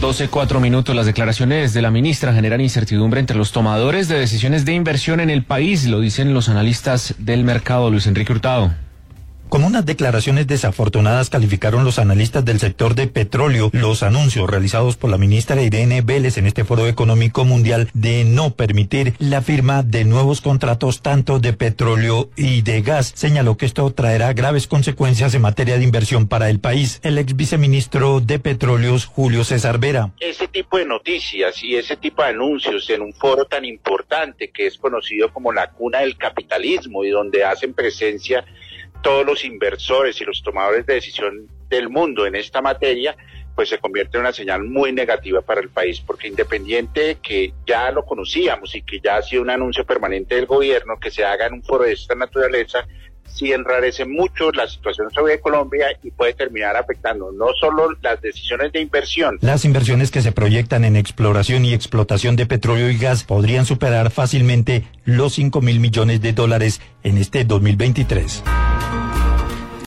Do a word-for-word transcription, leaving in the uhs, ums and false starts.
doce, cuatro minutos. Las declaraciones de la ministra generan incertidumbre entre los tomadores de decisiones de inversión en el país, lo dicen los analistas del mercado. Luis Enrique Hurtado. Como unas declaraciones desafortunadas calificaron los analistas del sector de petróleo los anuncios realizados por la ministra Irene Vélez en este Foro Económico Mundial de no permitir la firma de nuevos contratos tanto de petróleo y de gas. Señaló que esto traerá graves consecuencias en materia de inversión para el país. El ex viceministro de Petróleos, Julio César Vera. Ese tipo de noticias y ese tipo de anuncios en un foro tan importante que es conocido como la cuna del capitalismo y donde hacen presencia todos los inversores y los tomadores de decisión del mundo en esta materia, pues se convierte en una señal muy negativa para el país, porque independiente de que ya lo conocíamos y que ya ha sido un anuncio permanente del gobierno, que se haga en un foro de esta naturaleza, sí enrarece mucho la situación sobre Colombia y puede terminar afectando no solo las decisiones de inversión. Las inversiones que se proyectan en exploración y explotación de petróleo y gas podrían superar fácilmente los cinco mil millones de dólares en este dos mil veintitrés.